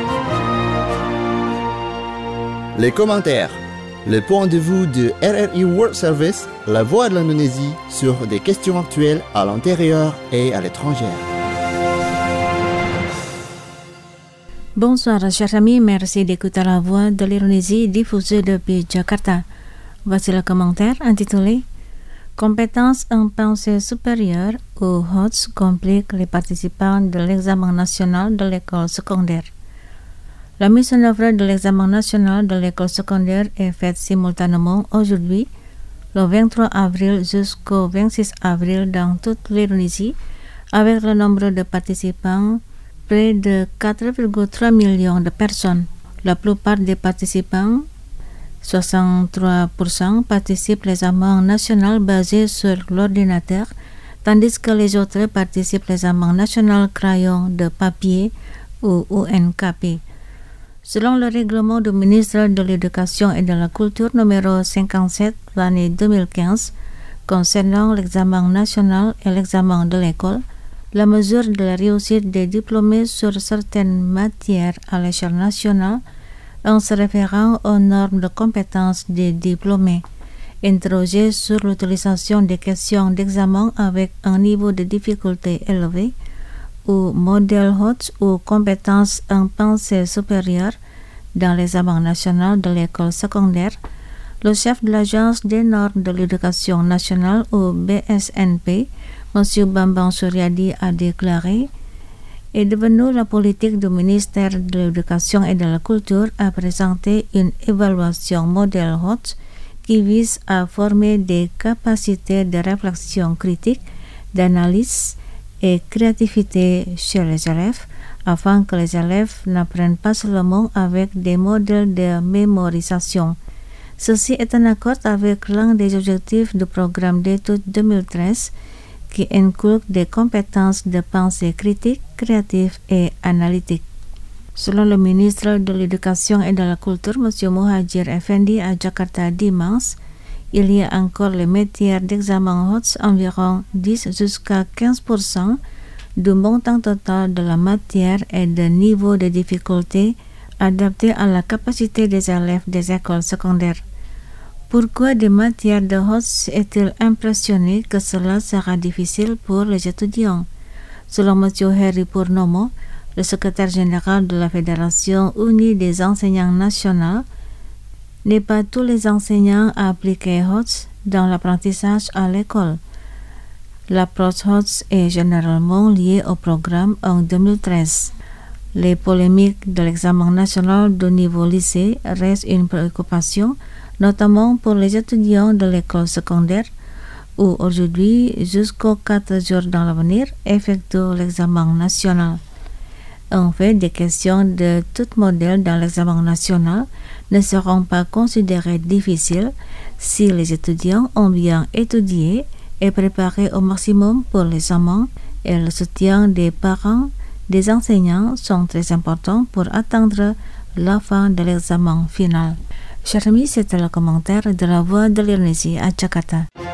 Les commentaires. Le point de vue de RRI World Service, la voix de l'Indonésie sur des questions actuelles à l'intérieur et à l'étranger. Bonsoir chers amis, merci d'écouter la voix de l'Indonésie diffusée depuis Jakarta. Voici le commentaire intitulé Compétences en pensée supérieure ou HOTS compliquent les participants de l'examen national de l'école secondaire. La mise en œuvre de l'examen national de l'école secondaire est faite simultanément aujourd'hui, le 23 avril jusqu'au 26 avril dans toute l'Indonésie, avec le nombre de participants près de 4,3 millions de personnes. La plupart des participants, 63%, participent à l'examen national basé sur l'ordinateur, tandis que les autres participent à l'examen national crayon de papier ou UNKP. Selon le règlement du ministre de l'Éducation et de la Culture numéro 57 l'année 2015 concernant l'examen national et l'examen de l'école, la mesure de la réussite des diplômés sur certaines matières à l'échelle nationale en se référant aux normes de compétences des diplômés. Interrogé sur l'utilisation des questions d'examen avec un niveau de difficulté élevé, ou modèle HOTS ou compétences en pensée supérieure dans l'examen national de l'école secondaire, le chef de l'Agence des normes de l'éducation nationale ou BSNP, M. Bambang Suryadi, a déclaré est devenu la politique du ministère de l'Éducation et de la Culture à présenter une évaluation modèle HOTS qui vise à former des capacités de réflexion critique, d'analyse et créativité chez les élèves, afin que les élèves n'apprennent pas seulement avec des modèles de mémorisation. Ceci est en accord avec l'un des objectifs du programme d'études 2013 qui inculque des compétences de pensée critique, créative et analytique. Selon le ministre de l'Éducation et de la Culture, M. Muhadjir Effendi, à Jakarta dimanche, il y a encore les matières d'examen HOTS, environ 10 jusqu'à 15% du montant total de la matière et de niveau de difficulté adapté à la capacité des élèves des écoles secondaires. Pourquoi des matières de HOTS est-il impressionné que cela sera difficile pour les étudiants? Selon M. Heri Purnomo, le secrétaire général de la Fédération unie des enseignants nationaux, n'est pas tous les enseignants à appliquer HOTS dans l'apprentissage à l'école. L'approche HOTS est généralement liée au programme en 2013. Les polémiques de l'examen national de niveau lycée restent une préoccupation, notamment pour les étudiants de l'école secondaire, où aujourd'hui, jusqu'aux 4 jours dans l'avenir, effectuent l'examen national. En fait, des questions de tout modèle dans l'examen national ne seront pas considérées difficiles si les étudiants ont bien étudié et préparé au maximum pour l'examen, et le soutien des parents, des enseignants sont très importants pour atteindre la fin de l'examen final. Chers amis, c'était le commentaire de la Voix de l'Indonésie à Jakarta.